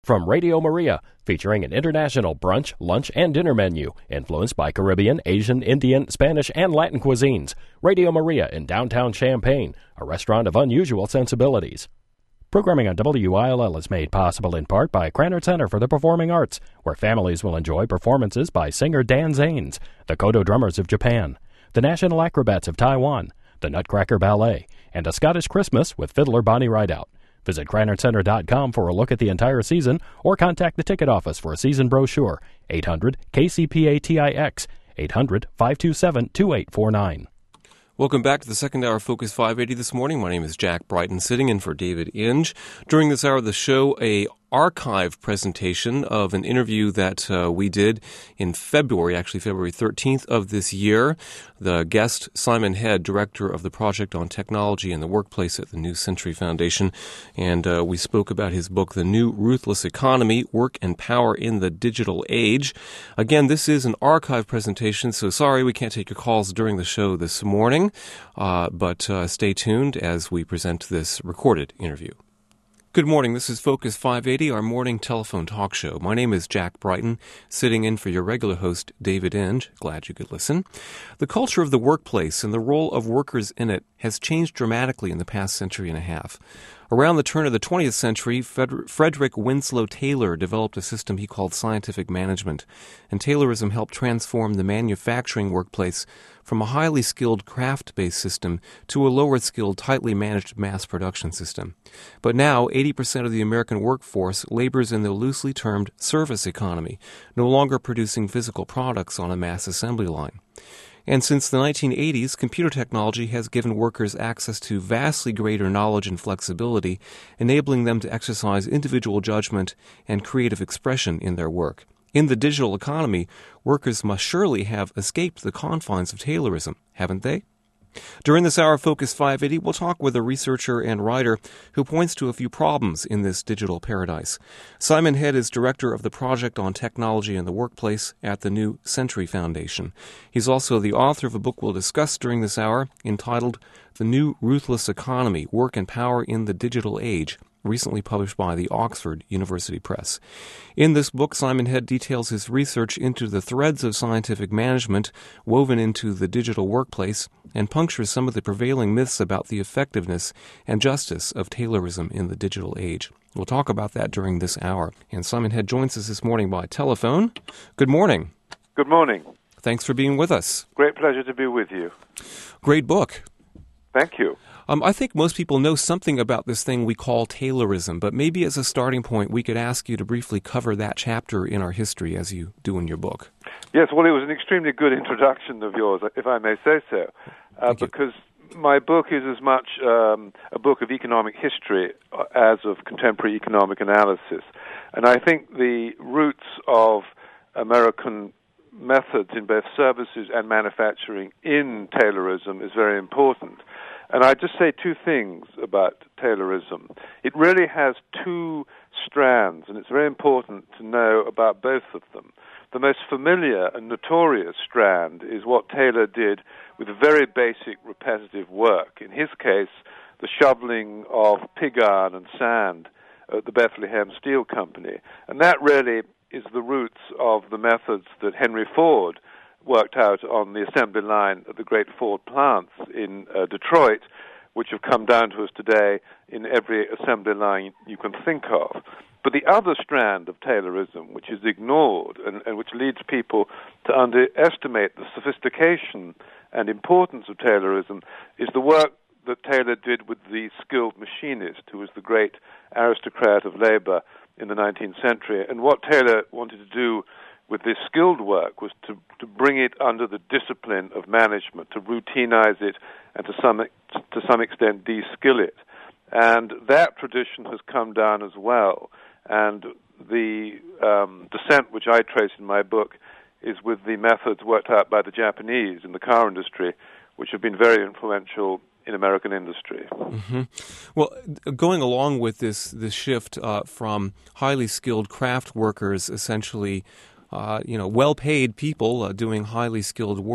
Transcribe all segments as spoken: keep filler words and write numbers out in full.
From Radio Maria, featuring an international brunch, lunch, and dinner menu influenced by Caribbean, Asian, Indian, Spanish, and Latin cuisines. Radio Maria in downtown Champaign, a restaurant of unusual sensibilities. Programming on W I L L is made possible in part by Krannert Center for the Performing Arts, where families will enjoy performances by singer Dan Zanes, the Kodo Drummers of Japan, the National Acrobats of Taiwan, the Nutcracker Ballet, and A Scottish Christmas with fiddler Bonnie Rideout. Visit Krannert Center dot com for a look at the entire season or contact the ticket office for a season brochure. eight hundred K C P A T I X, eight hundred, five two seven, two eight four nine. Welcome back to the second hour of Focus five eighty this morning. My name is Jack Brighton, sitting in for David Inge. During this hour of the show, a archive presentation of an interview that uh, we did in February, actually February thirteenth of this year. The guest, Simon Head, director of the Project on Technology in the Workplace at the New Century Foundation. And uh, we spoke about his book, The New Ruthless Economy, Work and Power in the Digital Age. Again, this is an archive presentation, so sorry we can't take your calls during the show this morning, uh, but uh, stay tuned as we present this recorded interview. Good morning. This is Focus five eighty, our morning telephone talk show. My name is Jack Brighton, sitting in for your regular host, David Inge. Glad you could listen. The culture of the workplace and the role of workers in it has changed dramatically in the past century and a half. Around the turn of the twentieth century, Frederick Winslow Taylor developed a system he called scientific management, and Taylorism helped transform the manufacturing workplace from a highly skilled craft-based system to a lower-skilled, tightly managed mass production system. But now, eighty percent of the American workforce labors in the loosely termed service economy, no longer producing physical products on a mass assembly line. And since the nineteen eighties, computer technology has given workers access to vastly greater knowledge and flexibility, enabling them to exercise individual judgment and creative expression in their work. In the digital economy, workers must surely have escaped the confines of Taylorism, haven't they? During this hour of Focus five eighty, we'll talk with a researcher and writer who points to a few problems in this digital paradise. Simon Head is director of the Project on Technology in the Workplace at the New Century Foundation. He's also the author of a book we'll discuss during this hour entitled The New Ruthless Economy, Work and Power in the Digital Age, recently published by the Oxford University Press. In this book, Simon Head details his research into the threads of scientific management woven into the digital workplace and punctures some of the prevailing myths about the effectiveness and justice of Taylorism in the digital age. We'll talk about that during this hour. And Simon Head joins us this morning by telephone. Good morning. Good morning. Thanks for being with us. Great pleasure to be with you. Great book. Thank you. Um, I think most people know something about this thing we call Taylorism, but maybe as a starting point, we could ask you to briefly cover that chapter in our history as you do in your book. Yes, well, it was an extremely good introduction of yours, if I may say so, uh, because my book is as much um, a book of economic history as of contemporary economic analysis. And I think the roots of American methods in both services and manufacturing in Taylorism is very important. And I'd just say two things about Taylorism. It really has two strands, and it's very important to know about both of them. The most familiar and notorious strand is what Taylor did with very basic repetitive work. In his case, the shoveling of pig iron and sand at the Bethlehem Steel Company. And that really is the roots of the methods that Henry Ford worked out on the assembly line at the great Ford plants in uh, Detroit, which have come down to us today in every assembly line you can think of. But the other strand of Taylorism, which is ignored and, and which leads people to underestimate the sophistication and importance of Taylorism, is the work that Taylor did with the skilled machinist, who was the great aristocrat of labor in the nineteenth century. And what Taylor wanted to do with this skilled work was to, to bring it under the discipline of management, to routinize it, and to some to some extent de-skill it. And that tradition has come down as well. And the um, descent which I trace in my book is with the methods worked out by the Japanese in the car industry, which have been very influential in American industry. Mm-hmm. Well, going along with this this shift uh, from highly skilled craft workers, essentially, uh, you know, well-paid people uh, doing highly skilled work,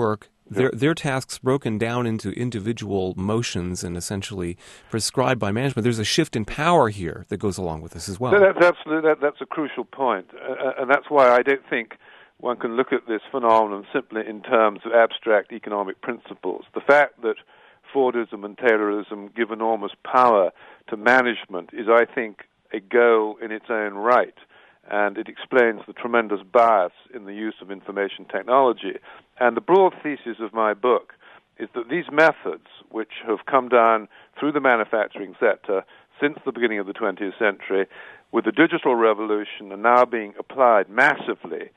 Their their tasks broken down into individual motions and essentially prescribed by management. There's a shift in power here that goes along with this as well. That's absolutely that, that's a crucial point, uh, and that's why I don't think one can look at this phenomenon simply in terms of abstract economic principles. The fact that Fordism and Taylorism give enormous power to management is, I think, a goal in its own right, and it explains the tremendous bias in the use of information technology. And the broad thesis of my book is that these methods, which have come down through the manufacturing sector since the beginning of the twentieth century, with the digital revolution, are now being applied massively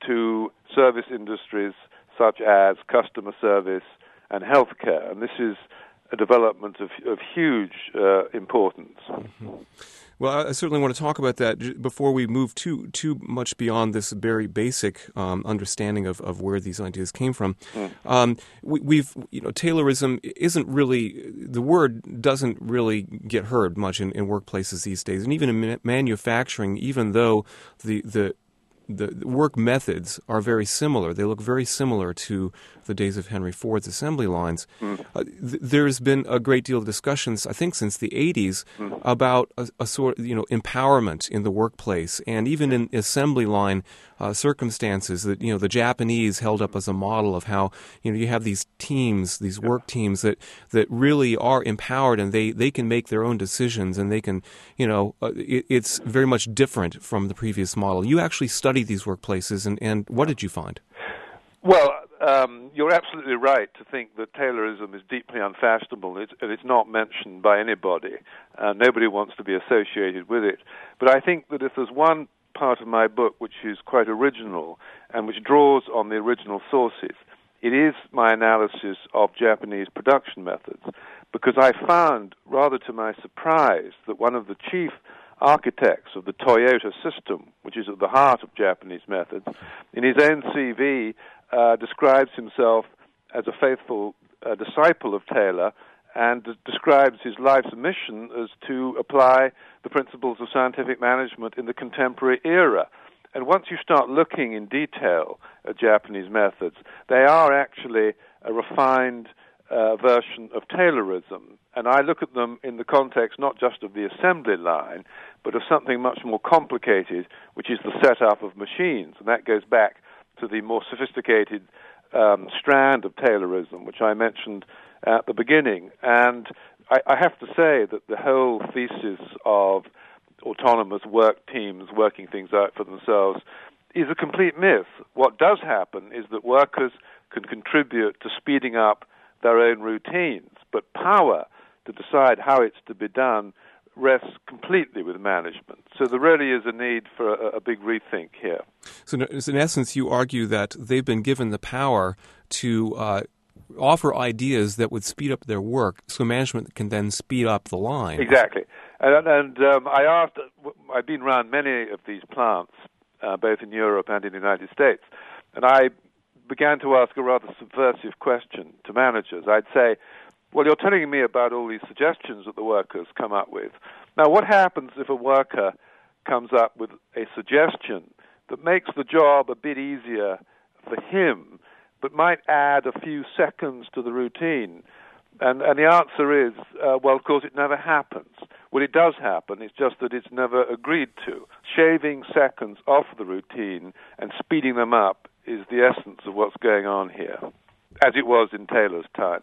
to service industries such as customer service and healthcare. And this is a development of, of huge uh, importance. Mm-hmm. Well, I certainly want to talk about that before we move too too much beyond this very basic um, understanding of, of where these ideas came from. Mm. Um, we, we've, you know, Taylorism isn't really, the word doesn't really get heard much in, in workplaces these days, and even in ma- manufacturing, even though the the The work methods are very similar. They look very similar to the days of Henry Ford's assembly lines. Mm. Uh, th- there's been a great deal of discussions, I think, since the eighties mm. about a, a sort of, you know, empowerment in the workplace, and even in assembly line uh, circumstances that, you know, the Japanese held up as a model of how, you know, you have these teams, these work teams that, that really are empowered, and they, they can make their own decisions, and they can, you know, uh, it, it's very much different from the previous model. You actually studied these workplaces, and, and what did you find? Well, um, you're absolutely right to think that Taylorism is deeply unfashionable, it's, and it's not mentioned by anybody. Uh, nobody wants to be associated with it. But I think that if there's one part of my book which is quite original and which draws on the original sources, it is my analysis of Japanese production methods, because I found, rather to my surprise, that one of the chief architects of the Toyota system, which is at the heart of Japanese methods, in his own C V uh, describes himself as a faithful uh, disciple of Taylor, and d- describes his life's mission as to apply the principles of scientific management in the contemporary era. And once you start looking in detail at Japanese methods, they are actually a refined uh, version of Taylorism. And I look at them in the context not just of the assembly line, but of something much more complicated, which is the setup of machines. And that goes back to the more sophisticated um, strand of Taylorism, which I mentioned at the beginning. And I, I have to say that the whole thesis of autonomous work teams working things out for themselves is a complete myth. What does happen is that workers can contribute to speeding up their own routines, but power to decide how it's to be done rests completely with management. So there really is a need for a, a big rethink here. So in essence, you argue that they've been given the power to uh, offer ideas that would speed up their work, so management can then speed up the line. Exactly. And, and um, I asked, I've been around many of these plants, uh, both in Europe and in the United States, and I began to ask a rather subversive question to managers. I'd say, well, you're telling me about all these suggestions that the workers come up with. Now, what happens if a worker comes up with a suggestion that makes the job a bit easier for him, but might add a few seconds to the routine? And, and the answer is, uh, well, of course, it never happens. Well, it does happen. It's just that it's never agreed to. Shaving seconds off the routine and speeding them up is the essence of what's going on here, as it was in Taylor's time.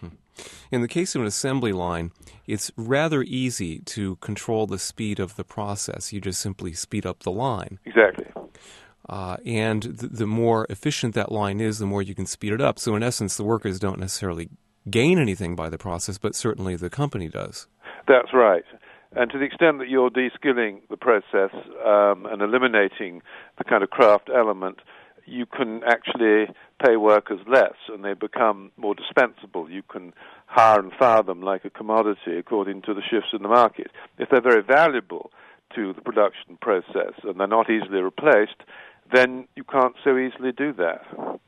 In the case of an assembly line, it's rather easy to control the speed of the process. You just simply speed up the line. Exactly. Uh, and th- the more efficient that line is, the more you can speed it up. So in essence, the workers don't necessarily gain anything by the process, but certainly the company does. That's right. And to the extent that you're de-skilling the process um, and eliminating the kind of craft element, you can actually pay workers less, and they become more dispensable. You can hire and fire them like a commodity according to the shifts in the market. If they're very valuable to the production process and they're not easily replaced, then you can't so easily do that.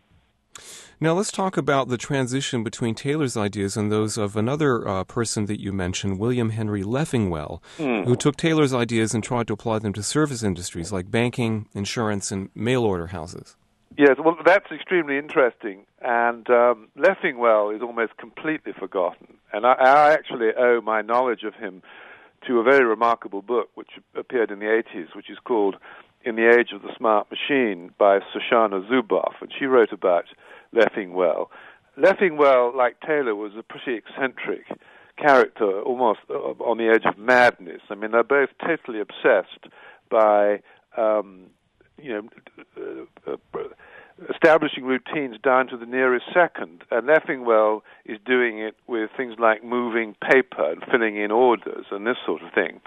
Now let's talk about the transition between Taylor's ideas and those of another uh, person that you mentioned, William Henry Leffingwell, mm. who took Taylor's ideas and tried to apply them to service industries like banking, insurance, and mail-order houses. Yes, well, that's extremely interesting, and um, Leffingwell is almost completely forgotten. And I, I actually owe my knowledge of him to a very remarkable book which appeared in the eighties, which is called In the Age of the Smart Machine by Shoshana Zuboff, and she wrote about Leffingwell. Leffingwell, like Taylor, was a pretty eccentric character, almost on the edge of madness. I mean, they're both totally obsessed by, um, you know, uh, uh, establishing routines down to the nearest second. And Leffingwell is doing it with things like moving paper and filling in orders and this sort of thing.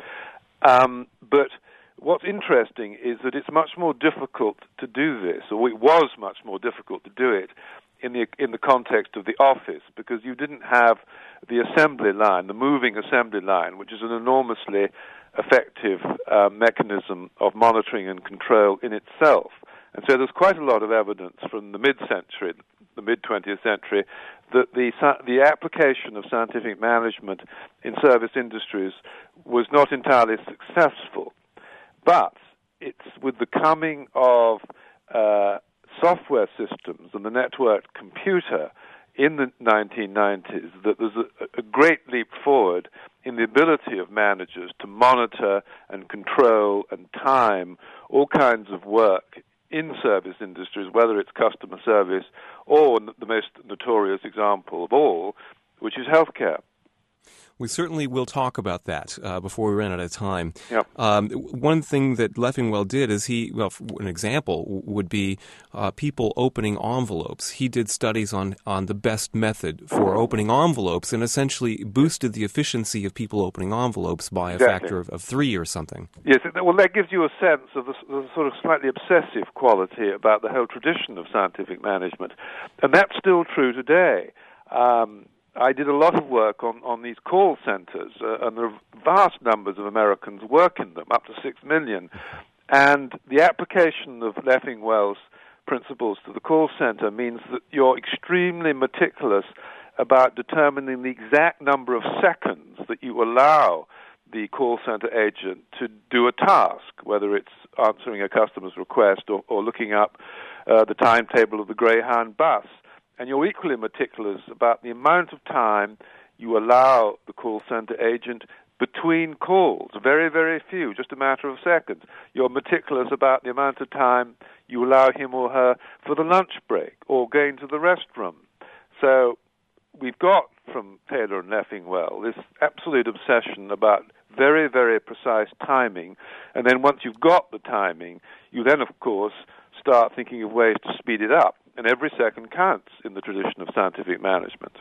Um, but what's interesting is that it's much more difficult to do this, or it was much more difficult to do it in the in the context of the office, because you didn't have the assembly line, the moving assembly line, which is an enormously effective uh, mechanism of monitoring and control in itself. And so there's quite a lot of evidence from the mid-century, the mid-twentieth century, that the the application of scientific management in service industries was not entirely successful. But it's with the coming of uh, software systems and the networked computer in the nineteen nineties that there's a, a great leap forward in the ability of managers to monitor and control and time all kinds of work in service industries, whether it's customer service or the most notorious example of all, which is healthcare. We certainly will talk about that uh, before we run out of time. Yep. Um, one thing that Leffingwell did is he, well, an example would be uh, people opening envelopes. He did studies on, on the best method for opening envelopes and essentially boosted the efficiency of people opening envelopes by a Exactly. factor of, of three or something. Yes, well, that gives you a sense of the, the sort of slightly obsessive quality about the whole tradition of scientific management. And that's still true today. Um, I did a lot of work on, on these call centers, uh, and there are vast numbers of Americans work in them, up to six million. And the application of Leffingwell's principles to the call center means that you're extremely meticulous about determining the exact number of seconds that you allow the call center agent to do a task, whether it's answering a customer's request or, or looking up uh, the timetable of the Greyhound bus. And you're equally meticulous about the amount of time you allow the call center agent between calls. Very, very few, just a matter of seconds. You're meticulous about the amount of time you allow him or her for the lunch break or going to the restroom. So we've got from Taylor and Leffingwell this absolute obsession about very, very precise timing. And then once you've got the timing, you then, of course, start thinking of ways to speed it up. And every second counts in the tradition of scientific management.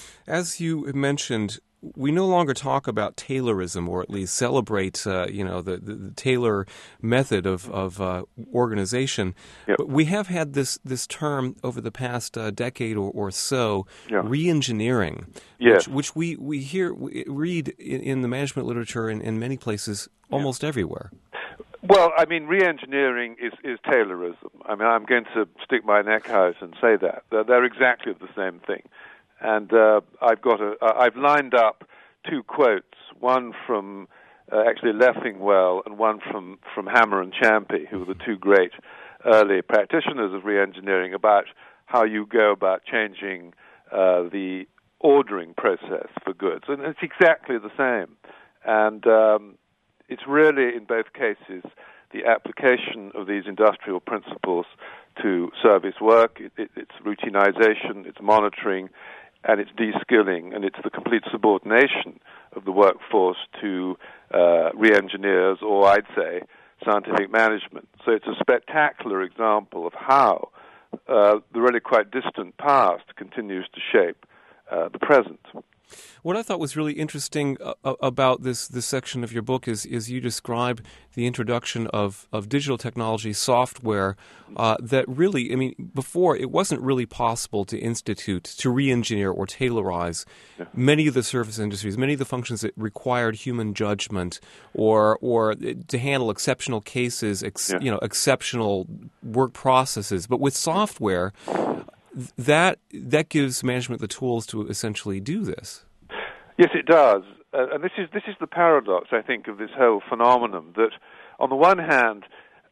As you mentioned, we no longer talk about Taylorism, or at least celebrate, uh, you know, the, the, the Taylor method of of uh, organization. Yep. But we have had this this term over the past uh, decade or, or so, yeah. re-engineering, yes. which, which we we hear we read in, in the management literature in, in many places, almost yeah. everywhere. Well, I mean, re-engineering is, is Taylorism. I mean, I'm going to stick my neck out and say that. They're, they're exactly the same thing. And uh, I've got a, uh, I've lined up two quotes, one from uh, actually Leffingwell and one from, from Hammer and Champy, who were the two great early practitioners of re-engineering, about how you go about changing uh, the ordering process for goods. And it's exactly the same. And um, it's really, in both cases, the application of these industrial principles to service work. It, it, it's routinization, it's monitoring, and it's de-skilling, and it's the complete subordination of the workforce to uh, re-engineers, or I'd say scientific management. So it's a spectacular example of how uh, the really quite distant past continues to shape uh, the present. What I thought was really interesting uh, about this this section of your book is is you describe the introduction of, of digital technology software uh, that really, I mean, before it wasn't really possible to institute, to re-engineer or tailorize yeah. many of the service industries, many of the functions that required human judgment or or to handle exceptional cases, ex, yeah. you know, exceptional work processes. But with software, that that gives management the tools to essentially do this. Yes, it does. Uh, and this is this is the paradox, I think, of this whole phenomenon, that on the one hand,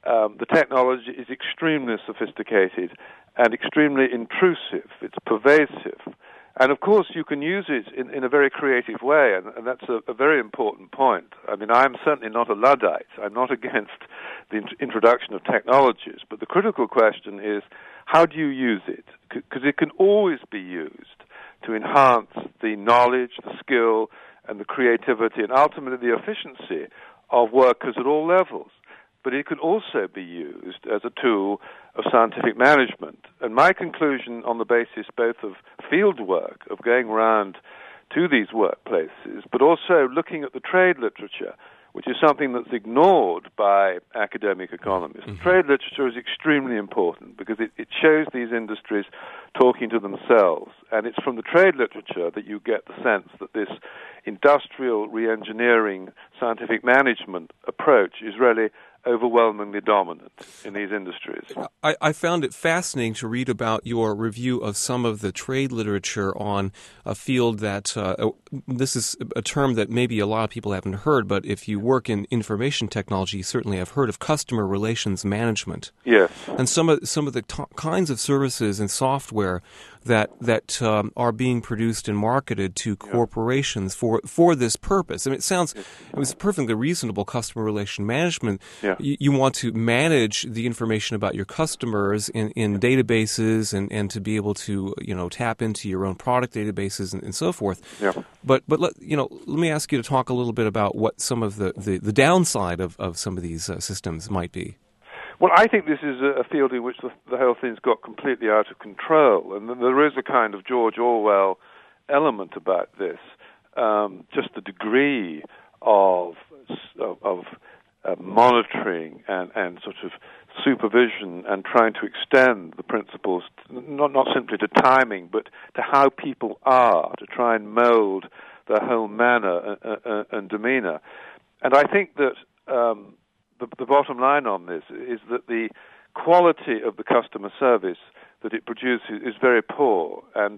um, the technology is extremely sophisticated and extremely intrusive. It's pervasive. And, of course, you can use it in, in a very creative way, and, and that's a, a very important point. I mean, I'm certainly not a Luddite. I'm not against the int- introduction of technologies, but the critical question is, how do you use it? Because it can always be used to enhance the knowledge, the skill, and the creativity, and ultimately the efficiency of workers at all levels. But it can also be used as a tool of scientific management. And my conclusion on the basis both of field work, of going around to these workplaces, but also looking at the trade literature, which is something that's ignored by academic economists. Mm-hmm. Trade literature is extremely important because it, it shows these industries talking to themselves. And it's from the trade literature that you get the sense that this industrial re-engineering scientific management approach is really overwhelmingly dominant in these industries. I, I found it fascinating to read about your review of some of the trade literature on a field that, uh, this is a term that maybe a lot of people haven't heard, but if you work in information technology, you certainly have heard of customer relations management. Yes. And some of some of the t- kinds of services and software that that um, are being produced and marketed to corporations yeah. for for this purpose. I mean, it sounds it was perfectly reasonable customer relation management. Yeah. You, you want to manage the information about your customers in, in yeah. databases and, and to be able to you know tap into your own product databases and, and so forth. Yeah. But but let you know let me ask you to talk a little bit about what some of the, the, the downside of, of some of these uh, systems might be. Well, I think this is a field in which the, the whole thing's got completely out of control, and there is a kind of George Orwell element about this. Um, just the degree of of, of uh, monitoring and, and sort of supervision and trying to extend the principles, not not simply to timing, but to how people are, to try and mold their whole manner and, and, and demeanor. And I think that Um, The, the bottom line on this is that the quality of the customer service that it produces is very poor. And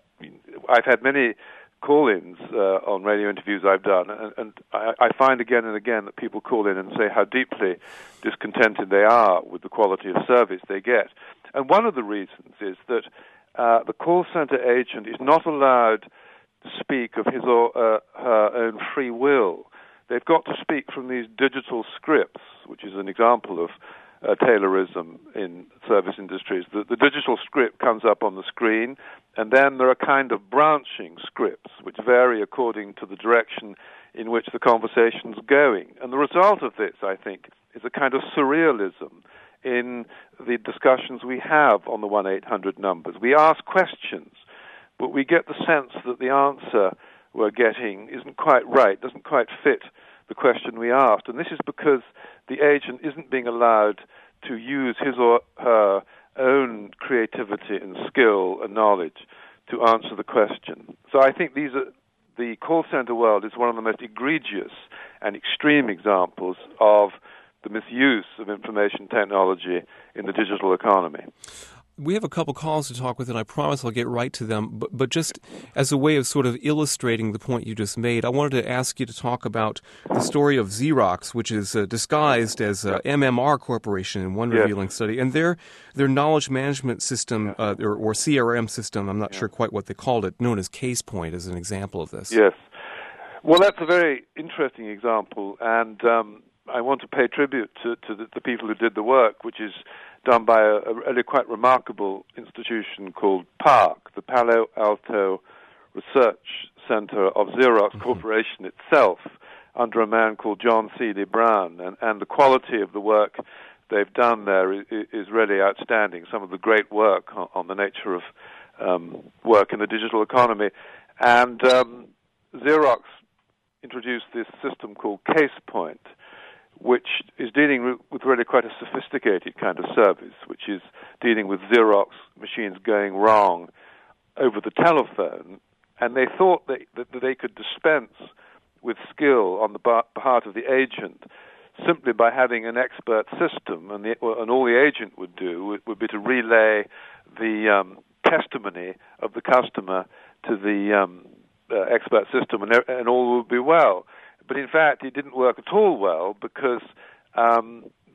I've had many call-ins uh, on radio interviews I've done, and, and I, I find again and again that people call in and say how deeply discontented they are with the quality of service they get. And one of the reasons is that uh, the call center agent is not allowed to speak of his or uh, her own free will. They've got to speak from these digital scripts, which is an example of uh, Taylorism in service industries. The, the digital script comes up on the screen, and then there are kind of branching scripts which vary according to the direction in which the conversation's going. And the result of this, I think, is a kind of surrealism in the discussions we have on the one eight hundred numbers. We ask questions, but we get the sense that the answer we're getting isn't quite right, doesn't quite fit the question we asked. And this is because the agent isn't being allowed to use his or her own creativity and skill and knowledge to answer the question. So I think these are, the call center world is one of the most egregious and extreme examples of the misuse of information technology in the digital economy. We have a couple calls to talk with, and I promise I'll get right to them. But, but just as a way of sort of illustrating the point you just made, I wanted to ask you to talk about the story of Xerox, which is uh, disguised as uh, M M R Corporation in one yes. revealing study. And their their knowledge management system, uh, or, or C R M system, I'm not yeah. sure quite what they called it, known as CasePoint, is an example of this. Yes. Well, that's a very interesting example, and um, I want to pay tribute to, to the, the people who did the work, which is done by a, a really quite remarkable institution called PARC, the Palo Alto Research Center of Xerox mm-hmm. Corporation itself, under a man called John Seeley Brown. And, and the quality of the work they've done there is, is really outstanding, some of the great work on, on the nature of um, work in the digital economy. And um, Xerox introduced this system called CasePoint, which is dealing with really quite a sophisticated kind of service, which is dealing with Xerox machines going wrong over the telephone. And they thought they, that they could dispense with skill on the behalf of the agent simply by having an expert system, and, the, and all the agent would do would, would be to relay the um, testimony of the customer to the um, uh, expert system, and, and all would be well. But in fact, it didn't work at all well because um,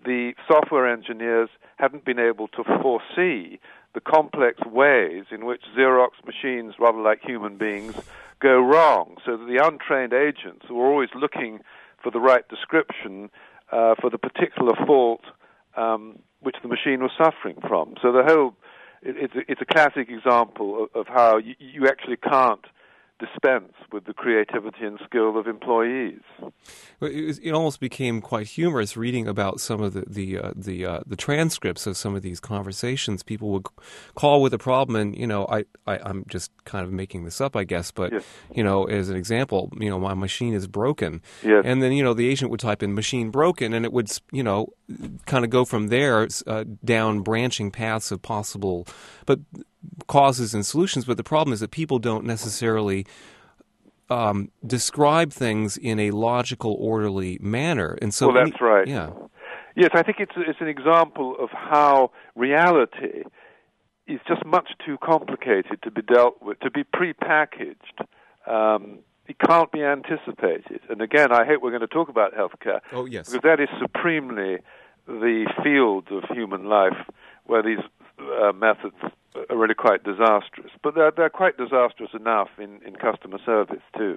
the software engineers hadn't been able to foresee the complex ways in which Xerox machines, rather like human beings, go wrong, so that the untrained agents were always looking for the right description uh, for the particular fault um, which the machine was suffering from. So the whole, it, it's, a, it's a classic example of, of how you, you actually can't dispense with the creativity and skill of employees. It, was, it almost became quite humorous reading about some of the the uh, the, uh, the transcripts of some of these conversations. People would call with a problem, and you know, I, I I'm just kind of making this up, I guess, but yes. you know, as an example, you know, my machine is broken, yes. and then you know, the agent would type in machine broken, and it would you know, kind of go from there uh, down branching paths of possible, but. causes and solutions, but the problem is that people don't necessarily um, describe things in a logical, orderly manner. And so, well, that's any, right. Yeah. Yes, I think it's it's an example of how reality is just much too complicated to be dealt with, to be prepackaged. Um, it can't be anticipated. And again, I hope we're going to talk about healthcare. Oh, yes. Because that is supremely the field of human life where these uh, methods are really quite disastrous. But they're, they're quite disastrous enough in, in customer service, too.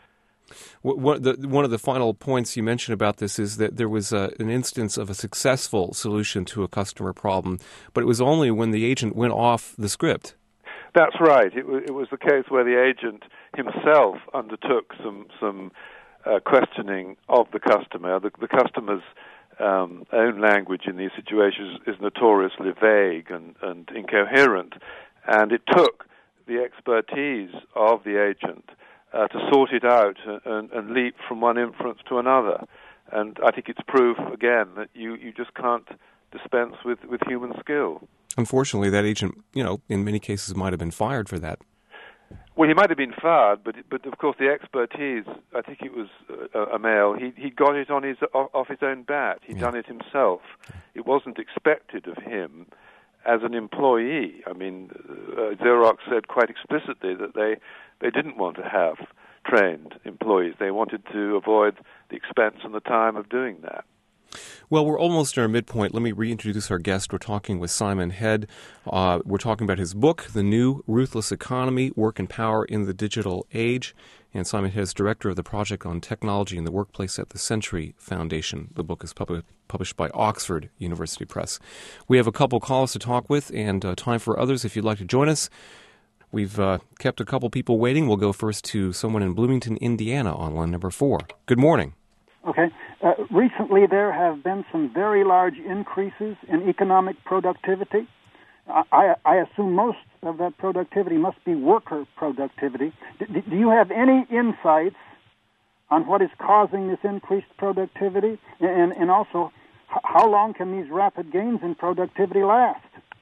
One, the, one of the final points you mentioned about this is that there was a, an instance of a successful solution to a customer problem, but it was only when the agent went off the script. That's right. It, w- it was the case where the agent himself undertook some some uh, questioning of the customer. The, the customer's um, own language in these situations is notoriously vague and, and incoherent, and it took the expertise of the agent uh, to sort it out and, and leap from one inference to another. And I think it's proof, again, that you, you just can't dispense with, with human skill. Unfortunately, that agent, you know, in many cases might have been fired for that. Well, he might have been fired, but but of course the expertise, I think it was a, a male, he he got it on his off his own bat. He'd yeah. done it himself. It wasn't expected of him as an employee. I mean, uh, Xerox said quite explicitly that they, they didn't want to have trained employees. They wanted to avoid the expense and the time of doing that. Well, we're almost at our midpoint. Let me reintroduce our guest. We're talking with Simon Head. Uh, we're talking about his book, The New Ruthless Economy, Work and Power in the Digital Age. And Simon Head is director of the Project on Technology in the Workplace at the Century Foundation. The book is pub- published by Oxford University Press. We have a couple calls to talk with and uh, time for others if you'd like to join us. We've uh, kept a couple people waiting. We'll go first to someone in Bloomington, Indiana on line number four. Good morning. Okay. Uh, recently, there have been some very large increases in economic productivity. I, I assume most of that productivity must be worker productivity. D- do you have any insights on what is causing this increased productivity? And, and also, h- how long can these rapid gains in productivity last?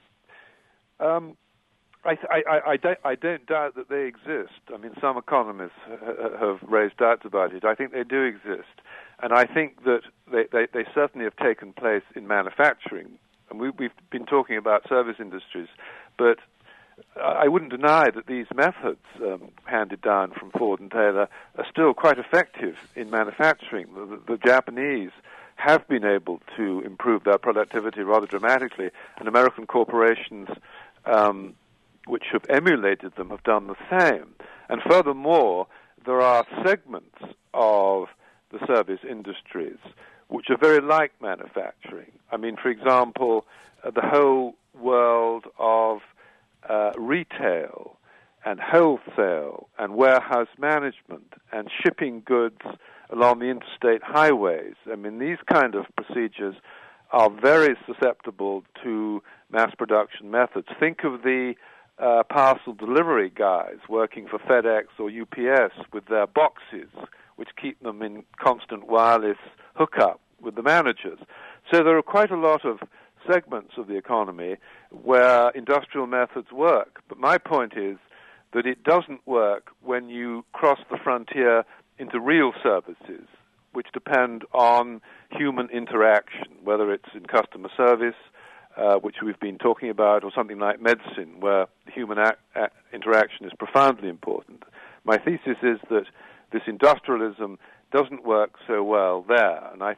Um, I, I, I, don't, I don't doubt that they exist. I mean, some economists have raised doubts about it. I think they do exist. And I think that they, they, they certainly have taken place in manufacturing. And we, we've been talking about service industries, but I wouldn't deny that these methods um, handed down from Ford and Taylor are still quite effective in manufacturing. The, the Japanese have been able to improve their productivity rather dramatically, and American corporations um, which have emulated them have done the same. And furthermore, there are segments of the service industries which are very like manufacturing. I mean, for example, uh, the whole world of uh, retail and wholesale and warehouse management and shipping goods along the interstate highways. I mean, these kind of procedures are very susceptible to mass production methods. Think of the uh, parcel delivery guys working for FedEx or U P S with their boxes, which keep them in constant wireless hookup with the managers. So there are quite a lot of segments of the economy where industrial methods work. But my point is that it doesn't work when you cross the frontier into real services, which depend on human interaction, whether it's in customer service, uh, which we've been talking about, or something like medicine, where human a- a- interaction is profoundly important. My thesis is that this industrialism doesn't work so well there, and I think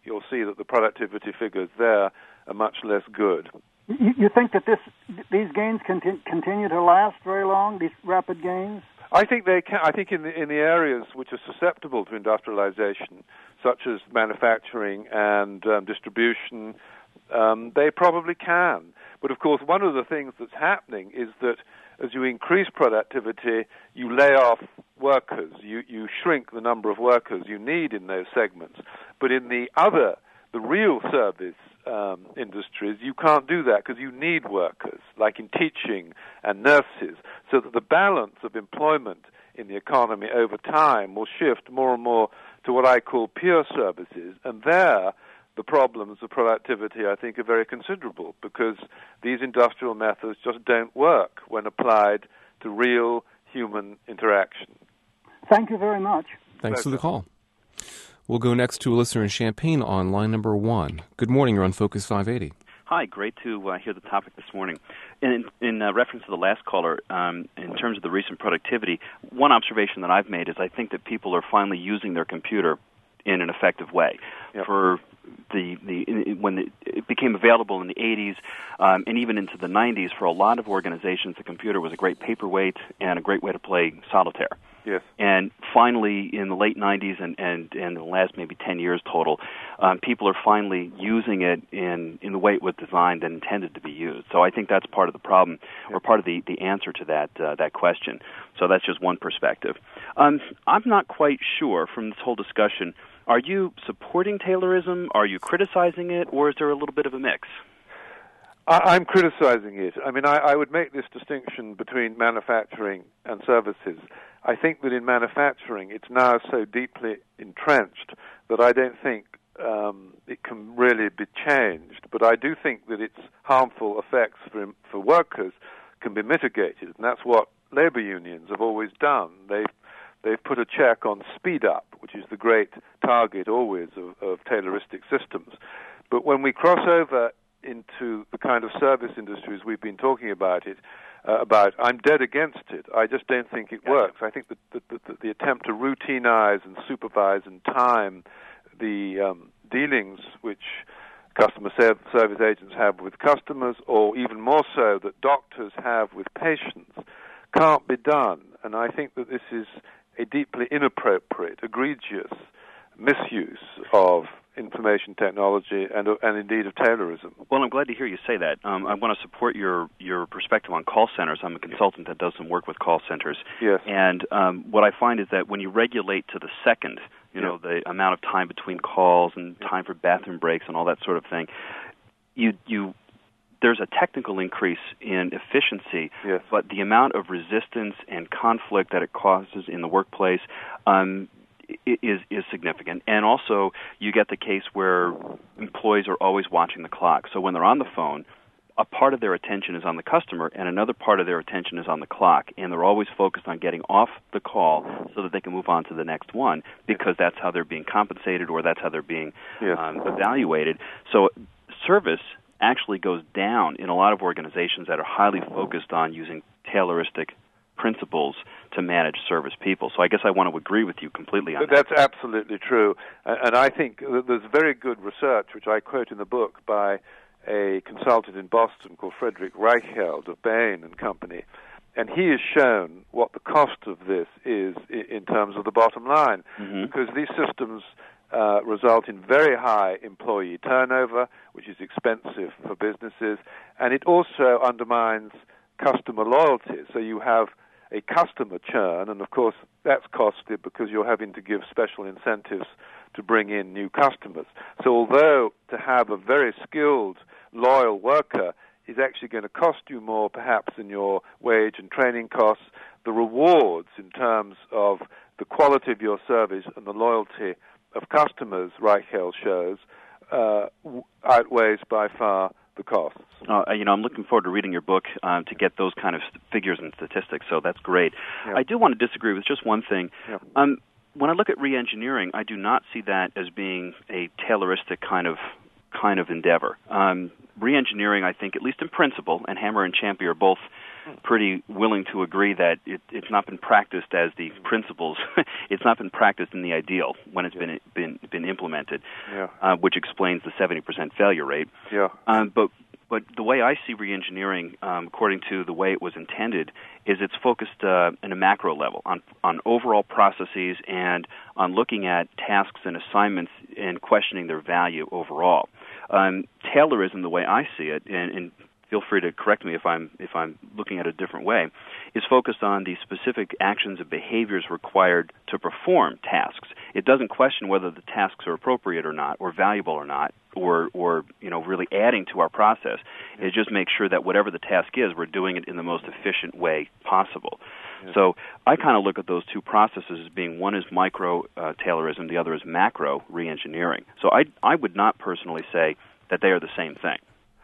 you'll see that the productivity figures there are much less good. You, you think that this these gains conti- continue to last very long, these rapid gains? I think they can. I think in the, in the areas which are susceptible to industrialization, such as manufacturing and um, distribution, um, they probably can. But of course, one of the things that's happening is that as you increase productivity, you lay off workers. You you shrink the number of workers you need in those segments. But in the other, the real service um, industries, you can't do that because you need workers, like in teaching and nurses, so that the balance of employment in the economy over time will shift more and more to what I call pure services. And there, the problems of productivity, I think, are very considerable because these industrial methods just don't work when applied to real human interaction. Thank you very much. Thanks for the call. We'll go next to a listener in Champaign on line number one. Good morning. You're on Focus five eighty. Hi. Great to uh, hear the topic this morning. In, in uh, reference to the last caller, um, in terms of the recent productivity, one observation that I've made is I think that people are finally using their computer in an effective way. Yep. For the the when the, it became available in the eighties um, and even into the nineties, for a lot of organizations, the computer was a great paperweight and a great way to play solitaire. Yes. And finally, in the late nineties and, and, and the last maybe ten years total, um, people are finally using it in, in the way it was designed and intended to be used. So I think that's part of the problem, or part of the, the answer to that uh, that question. So that's just one perspective. Um, I'm not quite sure from this whole discussion, are you supporting Taylorism, are you criticizing it, or is there a little bit of a mix? I, I'm criticizing it. I mean, I, I would make this distinction between manufacturing and services. I think that in manufacturing, it's now so deeply entrenched that I don't think um, it can really be changed. But I do think that its harmful effects for, for workers can be mitigated, and that's what labor unions have always done. They've, they've put a check on speed up, which is the great target always of, of Tayloristic systems. But when we cross over into the kind of service industries we've been talking about it, Uh, about, I'm dead against it. I just don't think it works. I think that the, the, the, the attempt to routinize and supervise and time the um, dealings which customer service agents have with customers, or even more so that doctors have with patients, can't be done. And I think that this is a deeply inappropriate, egregious misuse of information technology and, and indeed of Taylorism. Well, I'm glad to hear you say that. Um, I want to support your, your perspective on call centers. I'm a consultant that does some work with call centers. Yes. And um, what I find is that when you regulate to the second, you know, the amount of time between calls and time for bathroom breaks and all that sort of thing, you you there's a technical increase in efficiency, yes. but the amount of resistance and conflict that it causes in the workplace um, is is significant. And also, you get the case where employees are always watching the clock. So when they're on the phone, a part of their attention is on the customer, and another part of their attention is on the clock. And they're always focused on getting off the call so that they can move on to the next one, because that's how they're being compensated, or that's how they're being yes. um, evaluated. So service actually goes down in a lot of organizations that are highly focused on using Tayloristic principles to manage service people. So I guess I want to agree with you completely on that. That's absolutely true. And I think there's very good research, which I quote in the book, by a consultant in Boston called Frederick Reichheld of Bain and Company. And he has shown what the cost of this is in terms of the bottom line. Mm-hmm. Because these systems uh, result in very high employee turnover, which is expensive for businesses, and it also undermines customer loyalty. So you have a customer churn, and of course that's costly because you're having to give special incentives to bring in new customers. So although to have a very skilled, loyal worker is actually going to cost you more perhaps in your wage and training costs, the rewards in terms of the quality of your service and the loyalty of customers, Reichheld shows, uh, outweighs by far the costs. Uh, you know, I'm looking forward to reading your book um, to get those kind of figures and statistics, so that's great. Yeah. I do want to disagree with just one thing. Yeah. Um, when I look at re-engineering, I do not see that as being a Tayloristic kind of kind of endeavor. Um, re-engineering, I think, at least in principle, and Hammer and Champy are both pretty willing to agree that it, it's not been practiced as the principles. It's not been practiced in the ideal when it's been been been implemented, yeah. uh, which explains the seventy percent failure rate. Yeah. Um, but But the way I see reengineering, um, according to the way it was intended, is it's focused uh, in a macro level on on overall processes and on looking at tasks and assignments and questioning their value overall. Um, Taylorism, the way I see it, and, and feel free to correct me if I'm if I'm looking at it a different way, is focused on the specific actions and behaviors required to perform tasks. It doesn't question whether the tasks are appropriate or not, or valuable or not, or or you know really adding to our process. It just makes sure that whatever the task is, we're doing it in the most efficient way possible. Yeah. So I kind of look at those two processes as being one is micro uh, Taylorism, the other is macro reengineering. So I I would not personally say that they are the same thing.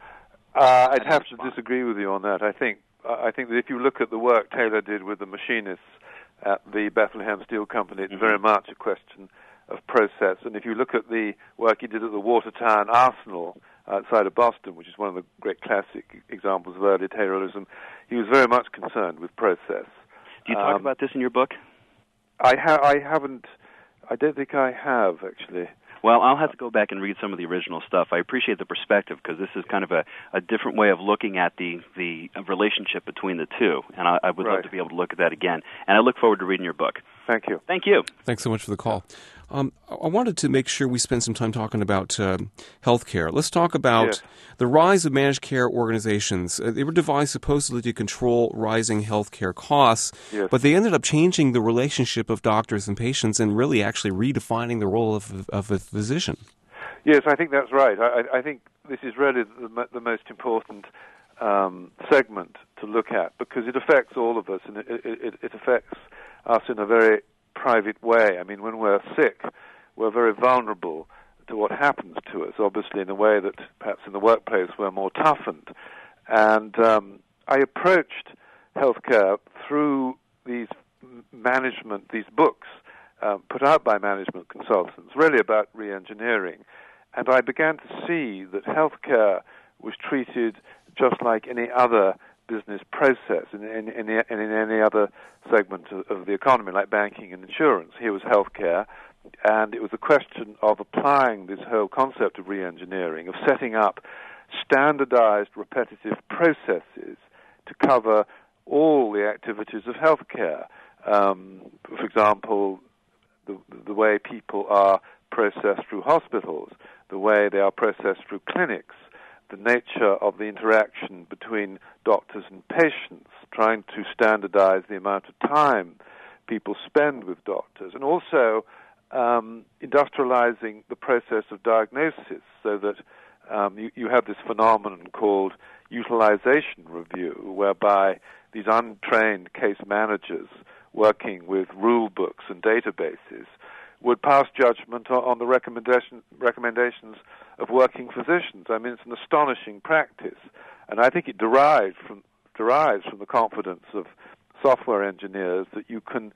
Uh, I'd have to disagree with you on that. I think I think that if you look at the work Taylor did with the machinists at the Bethlehem Steel Company, it's mm-hmm. very much a question of process. And if you look at the work he did at the Watertown Arsenal outside of Boston, which is one of the great classic examples of early Taylorism, he was very much concerned with process. Do you talk um, about this in your book? I, ha- I haven't. I don't think I have, actually. Well, I'll have to go back and read some of the original stuff. I appreciate the perspective because this is kind of a, a different way of looking at the, the relationship between the two, and I, I would right. love to be able to look at that again. And I look forward to reading your book. Thank you. Thank you. Thanks so much for the call. Um, I wanted to make sure we spend some time talking about uh, healthcare. Let's talk about yes. the rise of managed care organizations. Uh, they were devised supposedly to control rising healthcare costs, yes. but they ended up changing the relationship of doctors and patients and really actually redefining the role of, of a physician. Yes, I think that's right. I, I think this is really the, the most important um, segment to look at because it affects all of us, and it, it, it affects us in a very private way. I mean, when we're sick, we're very vulnerable to what happens to us, obviously in a way that perhaps in the workplace we're more toughened. And um, I approached healthcare through these management, these books um, put out by management consultants, really about reengineering. And I began to see that healthcare was treated just like any other business process in, in, in, in any other segment of, of the economy, like banking and insurance. Here was healthcare, and it was a question of applying this whole concept of reengineering, of setting up standardized, repetitive processes to cover all the activities of healthcare. Um, for example, the, the way people are processed through hospitals, the way they are processed through clinics, the nature of the interaction between doctors and patients, trying to standardize the amount of time people spend with doctors, and also um, industrializing the process of diagnosis so that um, you, you have this phenomenon called utilization review, whereby these untrained case managers working with rule books and databases would pass judgment on the recommendation, recommendations of working physicians. I mean, it's an astonishing practice, and I think it derives from derives from the confidence of software engineers that you can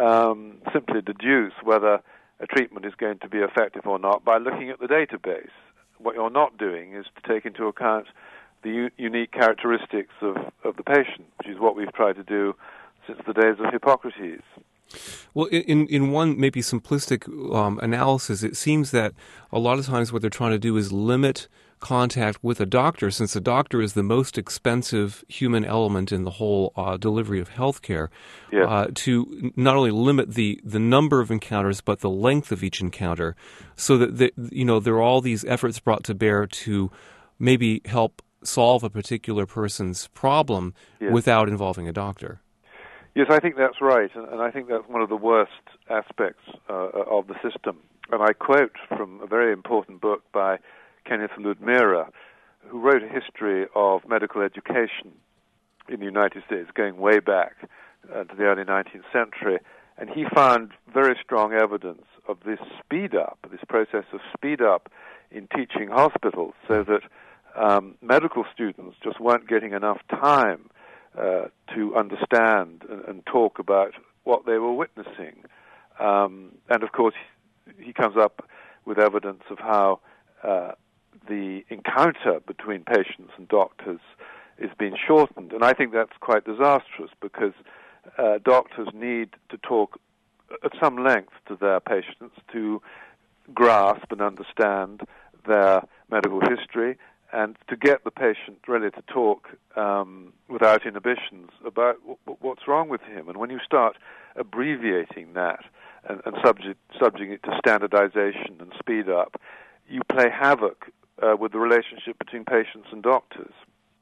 um, simply deduce whether a treatment is going to be effective or not by looking at the database. What you're not doing is to take into account the u- unique characteristics of, of the patient, which is what we've tried to do since the days of Hippocrates. Well, in in one maybe simplistic um, analysis, it seems that a lot of times what they're trying to do is limit contact with a doctor, since the doctor is the most expensive human element in the whole uh, delivery of healthcare, yes. uh, to not only limit the, the number of encounters but the length of each encounter, so that the, you know there are all these efforts brought to bear to maybe help solve a particular person's problem yes. without involving a doctor. Yes, I think that's right, and, and I think that's one of the worst aspects uh, of the system. And I quote from a very important book by Kenneth Ludmira, who wrote a history of medical education in the United States, going way back uh, to the early nineteenth century, and he found very strong evidence of this speed-up, this process of speed-up in teaching hospitals, so that um, medical students just weren't getting enough time Uh, to understand and, and talk about what they were witnessing. Um, and of course, he comes up with evidence of how uh, the encounter between patients and doctors is being shortened. And I think that's quite disastrous because uh, doctors need to talk at some length to their patients to grasp and understand their medical history and to get the patient really to talk um, without inhibitions about w- what's wrong with him. And when you start abbreviating that and, and subject, subjecting it to standardization and speed up, you play havoc uh, with the relationship between patients and doctors.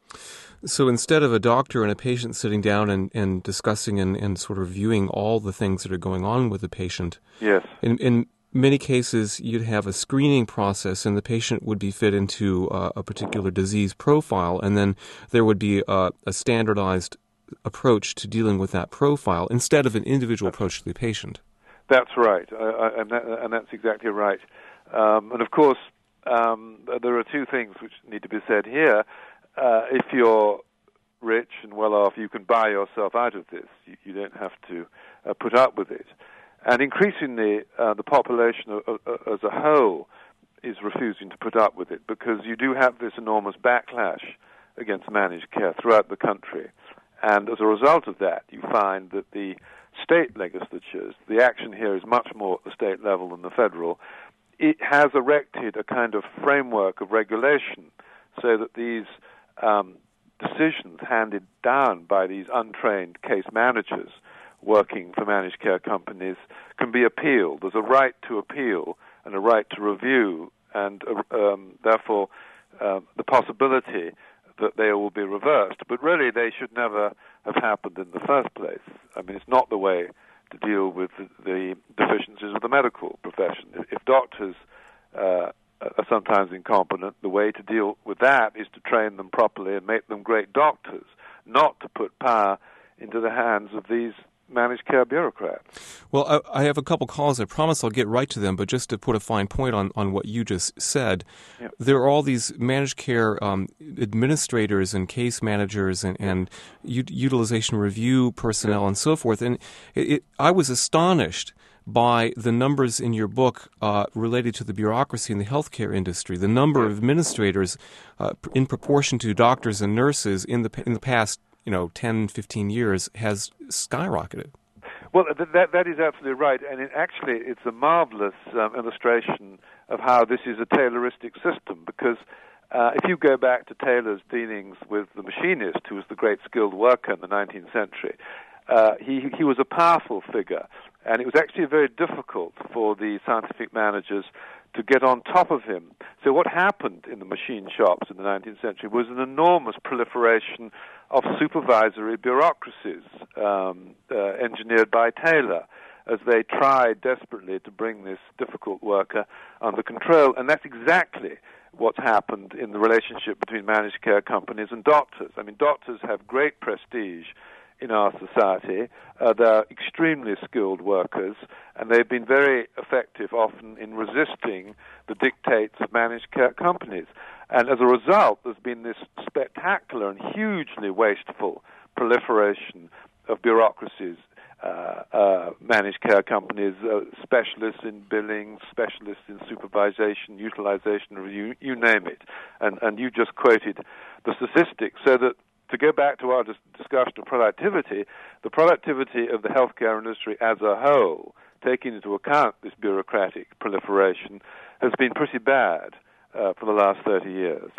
So instead of a doctor and a patient sitting down and, and discussing and, and sort of viewing all the things that are going on with the patient, yes, in, in many cases you'd have a screening process and the patient would be fit into uh, a particular disease profile, and then there would be a, a standardized approach to dealing with that profile instead of an individual approach to the patient. That's right, uh, and, that, and that's exactly right. Um, and of course, um, there are two things which need to be said here. Uh, if you're rich and well off, you can buy yourself out of this. You, you don't have to uh, put up with it. And increasingly, uh, the population uh, uh, as a whole is refusing to put up with it because you do have this enormous backlash against managed care throughout the country. And as a result of that, you find that the state legislatures, the action here is much more at the state level than the federal. It has erected a kind of framework of regulation so that these um, decisions handed down by these untrained case managers working for managed care companies can be appealed. There's a right to appeal and a right to review, and uh, um, therefore uh, the possibility that they will be reversed. But really, they should never have happened in the first place. I mean, it's not the way to deal with the, the deficiencies of the medical profession. If, if doctors uh, are sometimes incompetent, the way to deal with that is to train them properly and make them great doctors, not to put power into the hands of these managed care bureaucrats. Well, I, I have a couple calls. I promise I'll get right to them, but just to put a fine point on, on what you just said, yep. There are all these managed care um, administrators and case managers and, and u- utilization review personnel yep. and so forth, and it, it, I was astonished by the numbers in your book uh, related to the bureaucracy in the healthcare industry. The number yep. of administrators uh, in proportion to doctors and nurses in the in the past you know, ten, fifteen years has skyrocketed. Well, that that is absolutely right, and it actually it's a marvelous um, illustration of how this is a Tayloristic system, because uh, if you go back to Taylor's dealings with the machinist, who was the great skilled worker in the nineteenth century, uh, he, he was a powerful figure, and it was actually very difficult for the scientific managers to get on top of him. So what happened in the machine shops in the nineteenth century was an enormous proliferation of supervisory bureaucracies um, uh, engineered by Taylor as they tried desperately to bring this difficult worker under control. And that's exactly what's happened in the relationship between managed care companies and doctors. I mean, doctors have great prestige in our society. Uh, they're extremely skilled workers, and they've been very effective often in resisting the dictates of managed care companies. And as a result, there's been this spectacular and hugely wasteful proliferation of bureaucracies, uh, uh, managed care companies, uh, specialists in billing, specialists in supervision, utilization review, you name it. And, and you just quoted the statistics, so that to go back to our dis- discussion of productivity, the productivity of the healthcare industry as a whole, taking into account this bureaucratic proliferation, has been pretty bad uh, for the last thirty years.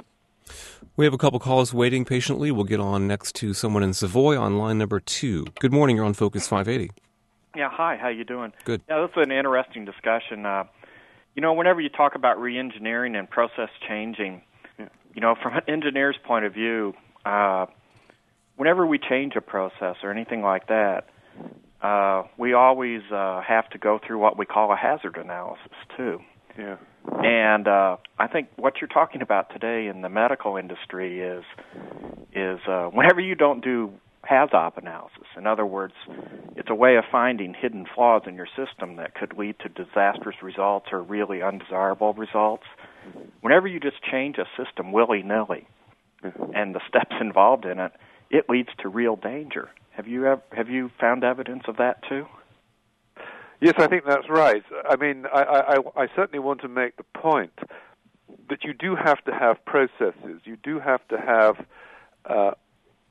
We have a couple calls waiting patiently. We'll get on next to someone in Savoy on line number two. Good morning. You're on Focus five eighty. Yeah, hi. How you doing? Good. Yeah, this is an interesting discussion. Uh, you know, whenever you talk about re-engineering and process changing, you know, from an engineer's point of view, uh, whenever we change a process or anything like that, uh, we always uh, have to go through what we call a hazard analysis, too. Yeah. And uh, I think what you're talking about today in the medical industry is is uh, whenever you don't do HAZOP analysis, in other words, it's a way of finding hidden flaws in your system that could lead to disastrous results or really undesirable results. Whenever you just change a system willy-nilly and the steps involved in it, it leads to real danger. Have you ever, have you found evidence of that too? Yes, I think that's right. I mean, I, I, I certainly want to make the point that you do have to have processes. You do have to have uh,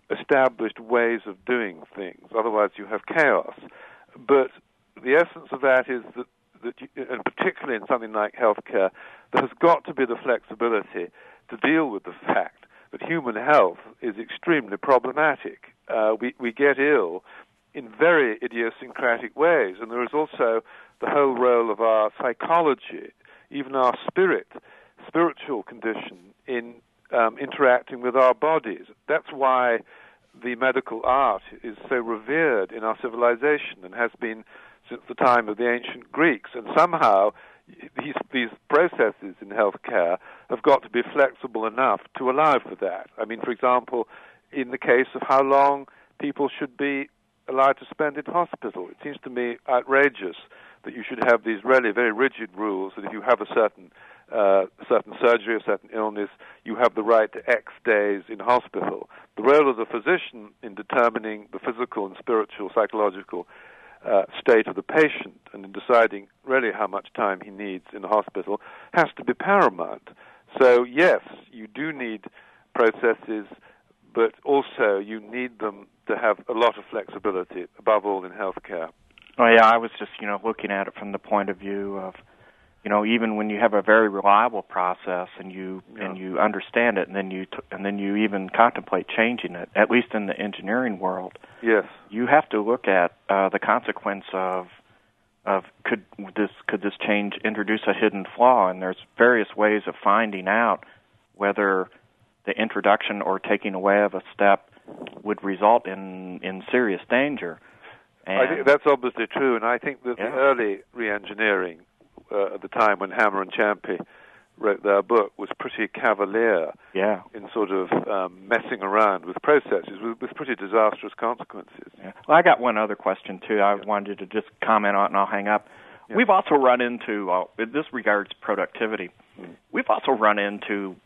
established ways of doing things. Otherwise, you have chaos. But the essence of that is that, that you, and particularly in something like healthcare, there has got to be the flexibility to deal with the fact that human health is extremely problematic. Uh, we, we get ill in very idiosyncratic ways, and there is also the whole role of our psychology, even our spirit, spiritual condition in um, interacting with our bodies. That's why the medical art is so revered in our civilization and has been since the time of the ancient Greeks. And somehow these, these processes in healthcare have got to be flexible enough to allow for that. I mean, for example, in the case of how long people should be allowed to spend in hospital, it seems to me outrageous that you should have these really very rigid rules that if you have a certain uh, certain surgery, a certain illness, you have the right to X days in hospital. The role of the physician in determining the physical and spiritual, psychological uh, state of the patient and in deciding really how much time he needs in the hospital has to be paramount. So yes, you do need processes, but also you need them to have a lot of flexibility, above all in healthcare. Oh yeah, I was just, you know, looking at it from the point of view of, you know, even when you have a very reliable process and you yeah. and you understand it, and then you t- and then you even contemplate changing it, at least in the engineering world. Yes, you have to look at uh, the consequence of of could this could this change introduce a hidden flaw, and there's various ways of finding out whether the introduction or taking away of a step would result in in serious danger. And I think that's obviously true, and I think that yeah. the early re-engineering uh, at the time when Hammer and Champy wrote their book was pretty cavalier yeah. in sort of um, messing around with processes with, with pretty disastrous consequences. Yeah. Well, I got one other question, too. I yeah. wanted to just comment on it, and I'll hang up. Yeah. We've also run into, uh, this regards productivity, mm. we've also run into,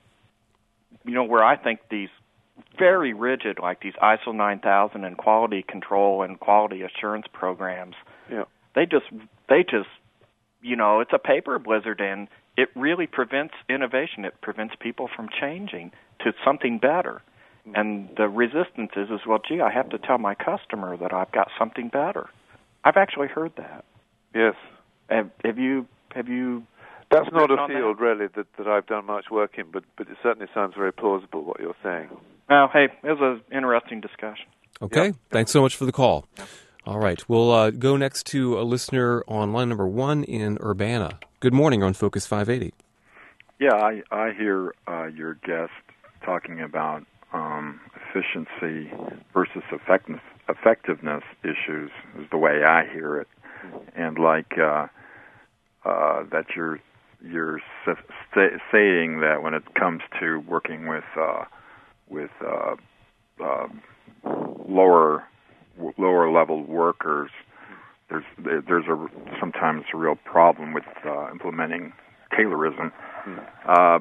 you know, where I think these very rigid, like these I S O nine thousand and quality control and quality assurance programs. Yeah. They just, they just, you know, it's a paper blizzard, and it really prevents innovation. It prevents people from changing to something better. Mm-hmm. And the resistance is, is, well, gee, I have to tell my customer that I've got something better. I've actually heard that. Yes. Have, have you, have you? That's not a field, that? really, that, that I've done much work in, but, but it certainly sounds very plausible, what you're saying. Well, hey, it was an interesting discussion. Okay, yep. Thanks so much for the call. Yep. All right, we'll uh, go next to a listener on line number one in Urbana. Good morning, you're on Focus five eighty. Yeah, I, I hear uh, your guest talking about um, efficiency versus effectiveness, effectiveness issues is the way I hear it. And like uh, uh, that you're, you're st- stating that when it comes to working with uh, with uh, uh, lower lower level workers, there's there's a sometimes a real problem with uh, implementing Taylorism, mm. uh,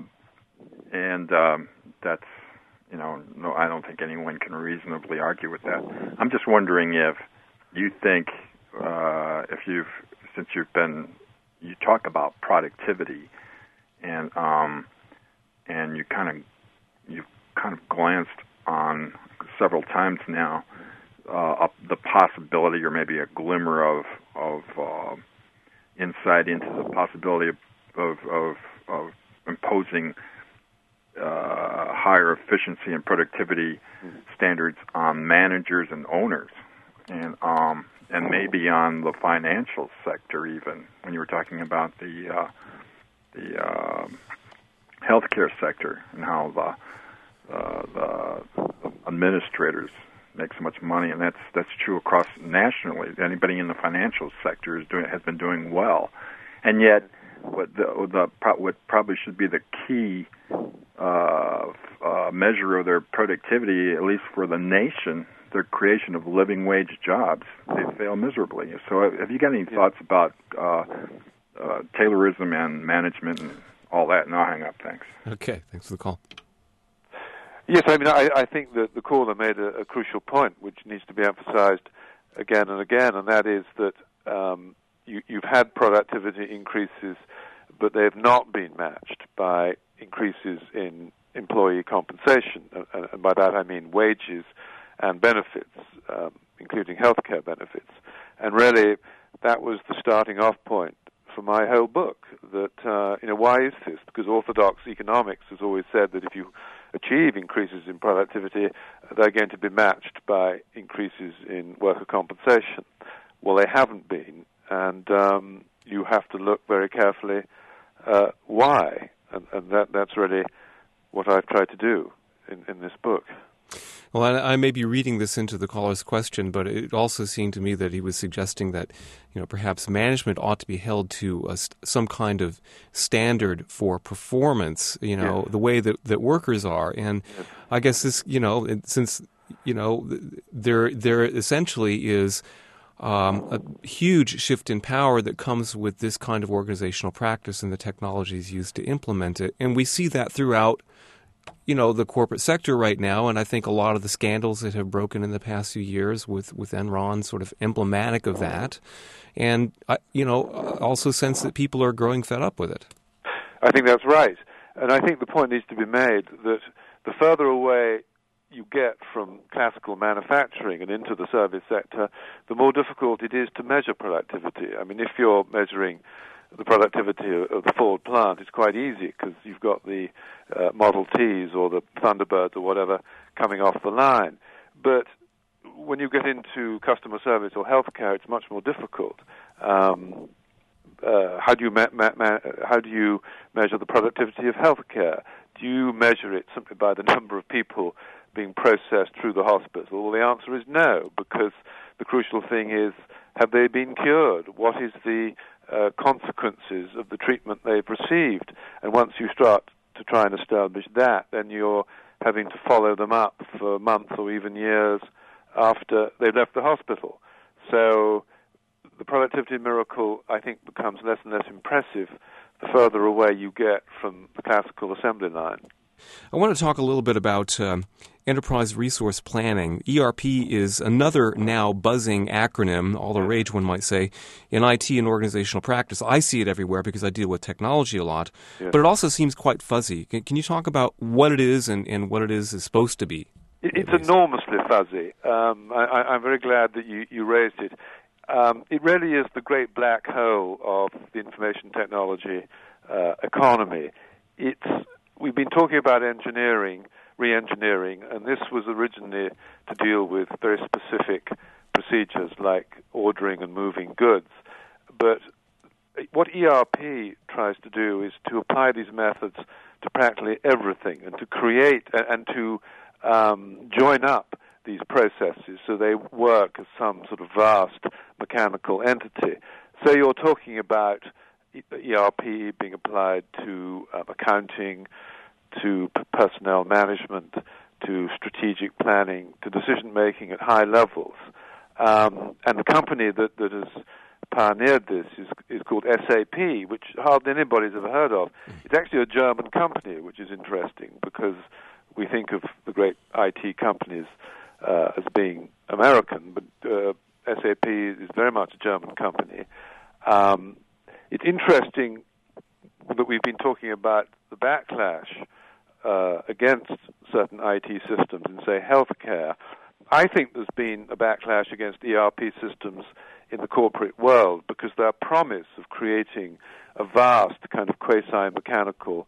and um, that's you know no I don't think anyone can reasonably argue with that. I'm just wondering if you think uh, if you've since you've been you talk about productivity and um, and you kind of you've kind of glanced on several times now uh, up the possibility or maybe a glimmer of of uh, insight into the possibility of of, of, of imposing uh, higher efficiency and productivity mm-hmm. standards on managers and owners, and um, and maybe on the financial sector even. When you were talking about the uh, the uh, healthcare sector and how the Uh, the administrators make so much money, and that's that's true across nationally. Anybody in the financial sector is doing has been doing well, and yet what the, the what probably should be the key uh, uh, measure of their productivity, at least for the nation, their creation of living wage jobs, they fail miserably. So, have you got any thoughts about uh, uh, Taylorism and management and all that? And I'll hang up. Thanks. Okay, thanks for the call. Yes, I mean, I, I think that the caller made a, a crucial point, which needs to be emphasized again and again, and that is that um, you, you've had productivity increases, but they have not been matched by increases in employee compensation, and, and by that I mean wages and benefits, um, including healthcare benefits. And really, that was the starting off point for my whole book. That, uh, you know, why is this? Because orthodox economics has always said that if you achieve increases in productivity, they're going to be matched by increases in worker compensation. Well, they haven't been, and um, you have to look very carefully uh, why, and, and that, that's really what I've tried to do in, in this book. Well, I, I may be reading this into the caller's question, but it also seemed to me that he was suggesting that, you know, perhaps management ought to be held to a, some kind of standard for performance, you know, yes. the way that, that workers are. And yes. I guess this, you know, since, you know, there there essentially is um, a huge shift in power that comes with this kind of organizational practice and the technologies used to implement it. And we see that throughout, you know, the corporate sector right now, and I think a lot of the scandals that have broken in the past few years with, with Enron sort of emblematic of that. And, I, you know, also sense that people are growing fed up with it. I think that's right. And I think the point needs to be made that the further away you get from classical manufacturing and into the service sector, the more difficult it is to measure productivity. I mean, if you're measuring the productivity of the Ford plant, it's quite easy because you've got the uh, Model Ts or the Thunderbirds or whatever coming off the line. But when you get into customer service or healthcare, it's much more difficult. Um, uh, how do you ma- ma- ma- how do you measure the productivity of healthcare? Do you measure it simply by the number of people being processed through the hospital? Well, the answer is no, because the crucial thing is, have they been cured? What is the uh, consequences of the treatment they've received? And once you start to try and establish that, then you're having to follow them up for months or even years after they've left the hospital. So the productivity miracle, I think, becomes less and less impressive the further away you get from the classical assembly line. I want to talk a little bit about um, enterprise resource planning. E R P is another now buzzing acronym, all the rage one might say, in I T and organizational practice. I see it everywhere because I deal with technology a lot, yes. But it also seems quite fuzzy. Can, can you talk about what it is and, and what it is is supposed to be? It, it's enormously fuzzy. Um, I, I'm very glad that you, you raised it. Um, it really is the great black hole of the information technology uh, economy. It's We've been talking about engineering, re-engineering, and this was originally to deal with very specific procedures like ordering and moving goods. But what E R P tries to do is to apply these methods to practically everything and to create and to um, join up these processes so they work as some sort of vast mechanical entity. So you're talking about E R P being applied to um, accounting, to p- personnel management, to strategic planning, to decision-making at high levels. Um, and the company that, that has pioneered this is, is called S A P, which hardly anybody's ever heard of. It's actually a German company, which is interesting because we think of the great I T companies uh, as being American, but uh, S A P is very much a German company. Um, It's interesting that we've been talking about the backlash uh, against certain I T systems in, say, healthcare. I think there's been a backlash against E R P systems in the corporate world because their promise of creating a vast kind of quasi-mechanical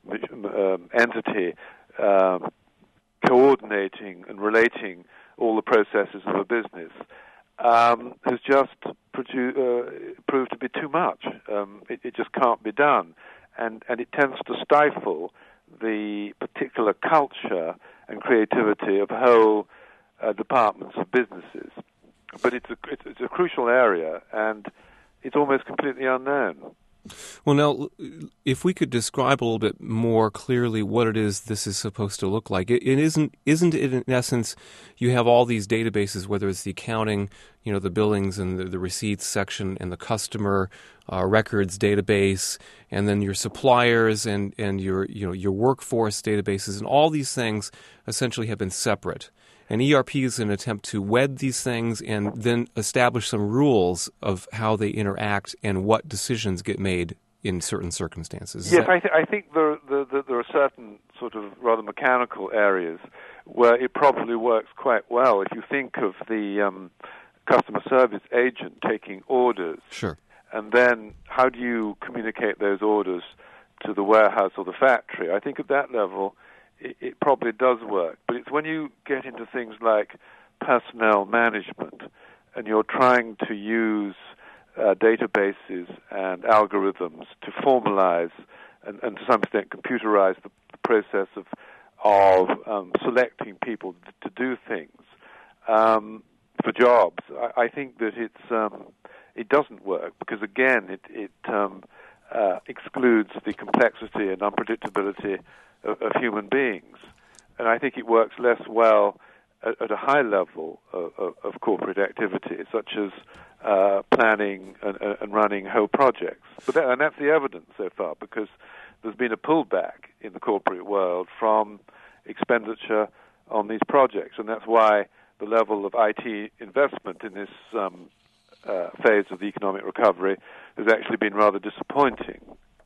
um, entity um, coordinating and relating all the processes of a business Um, has just produ- uh, proved to be too much. Um, it, it just can't be done. And, and it tends to stifle the particular culture and creativity of whole uh, departments of businesses. But it's a, it's, it's a crucial area, and it's almost completely unknown. Well, now, if we could describe a little bit more clearly what it is this is supposed to look like, it, it isn't, isn't it in essence, you have all these databases, whether it's the accounting, you know, the billings and the, the receipts section and the customer uh, records database, and then your suppliers and, and your, you know, your workforce databases, and all these things essentially have been separate. And E R P is an attempt to wed these things and then establish some rules of how they interact and what decisions get made in certain circumstances. Is yes, that... I, th- I think there, there, there are certain sort of rather mechanical areas where it probably works quite well. If you think of the um, customer service agent taking orders, sure, and then how do you communicate those orders to the warehouse or the factory? I think at that level, it, it probably does work. But it's when you get into things like personnel management, and you're trying to use uh, databases and algorithms to formalize and, and to some extent computerize the, the process of of um, selecting people to do things um, for jobs. I, I think that it's um, it doesn't work because again it it um, uh, excludes the complexity and unpredictability of, of human beings, and I think it works less well at, at a high level of, of, of corporate activity, such as uh, planning and, and running whole projects. But that, and that's the evidence so far, because there's been a pullback in the corporate world from expenditure on these projects, and that's why the level of I T investment in this um, uh, phase of the economic recovery has actually been rather disappointing.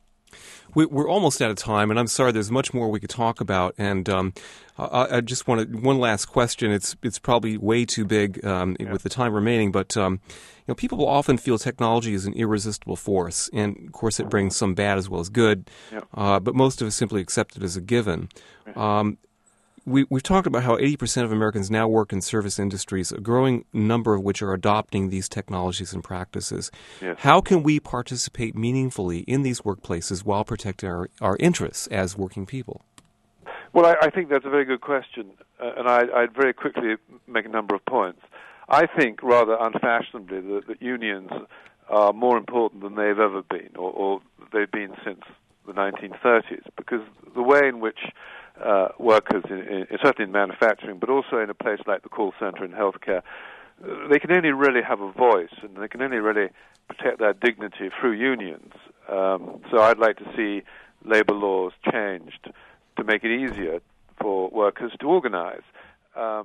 We're almost out of time, and I'm sorry, there's much more we could talk about. And um, I, I just wanted one last question. It's it's probably way too big um, yeah. with the time remaining, but um, you know, people will often feel technology is an irresistible force, and of course, it brings some bad as well as good. Yeah. Uh, but most of us simply accept it as a given. Yeah. Um, We, we've talked about how eighty percent of Americans now work in service industries, a growing number of which are adopting these technologies and practices. Yes. How can we participate meaningfully in these workplaces while protecting our, our interests as working people? Well, I, I think that's a very good question, uh, and I, I'd very quickly make a number of points. I think, rather unfashionably, that, that unions are more important than they've ever been, or, or they've been since the nineteen thirties, because the way in which Uh, workers, in, in, certainly in manufacturing, but also in a place like the call center in healthcare, uh, they can only really have a voice, and they can only really protect their dignity through unions. Um, so I'd like to see labor laws changed to make it easier for workers to organize. Um,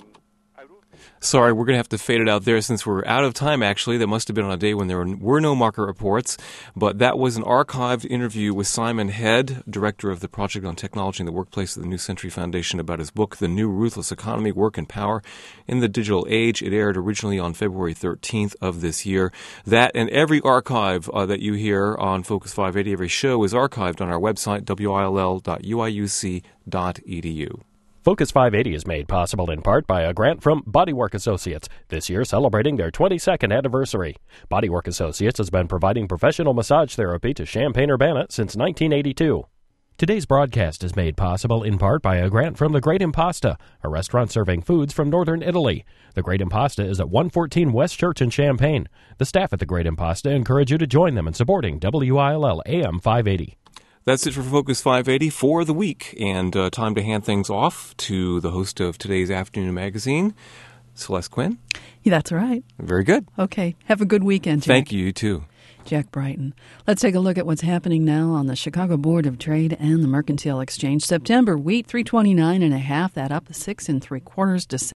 Sorry, we're going to have to fade it out there since we're out of time, actually. That must have been on a day when there were no market reports. But that was an archived interview with Simon Head, director of the Project on Technology in the Workplace of the New Century Foundation, about his book, The New Ruthless Economy, Work and Power in the Digital Age. It aired originally on February thirteenth of this year. That and every archive uh, that you hear on Focus five eighty, every show, is archived on our website, W I L L dot U I U C dot E D U. Focus five eighty is made possible in part by a grant from Bodywork Associates, this year celebrating their twenty-second anniversary. Bodywork Associates has been providing professional massage therapy to Champaign-Urbana since nineteen eighty-two. Today's broadcast is made possible in part by a grant from The Great Impasta, a restaurant serving foods from northern Italy. The Great Impasta is at one fourteen West Church in Champaign. The staff at The Great Impasta encourage you to join them in supporting W I L L A M five eighty. That's it for Focus five eighty for the week, and uh, time to hand things off to the host of today's afternoon magazine, Celeste Quinn. Yeah, that's right. Very good. Okay. Have a good weekend, Jack. Thank you, you too. Jack Brighton. Let's take a look at what's happening now on the Chicago Board of Trade and the Mercantile Exchange. September wheat three twenty-nine and a half, that up six and three quarters. December